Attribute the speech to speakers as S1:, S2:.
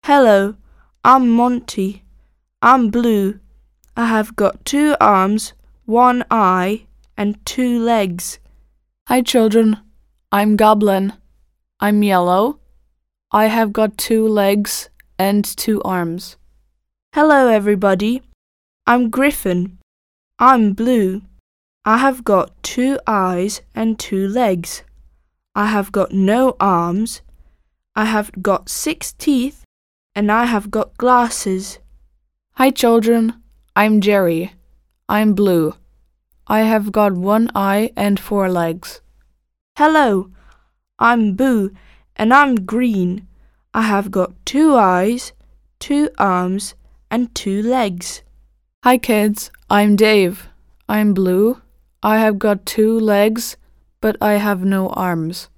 S1: Hello, I'm Monty. I'm blue. I have got 2 arms, 1 eye, and 2 legs.
S2: Hi children, I'm Goblin. I'm yellow. I have got 2 legs and 2 arms.
S1: Hello everybody. I'm Griffin. I'm blue. I have got 2 eyes and 2 legs. I have got no arms. I have got 6 teeth, and I have got glasses.
S2: Hi children, I'm Jerry. I'm blue. I have got 1 eye and 4 legs.
S1: Hello, I'm Boo, and I'm green. I have got 2 eyes, 2 arms, and 2 legs.
S2: Hi kids, I'm Dave. I'm blue. I have got 2 legs, but I have no arms.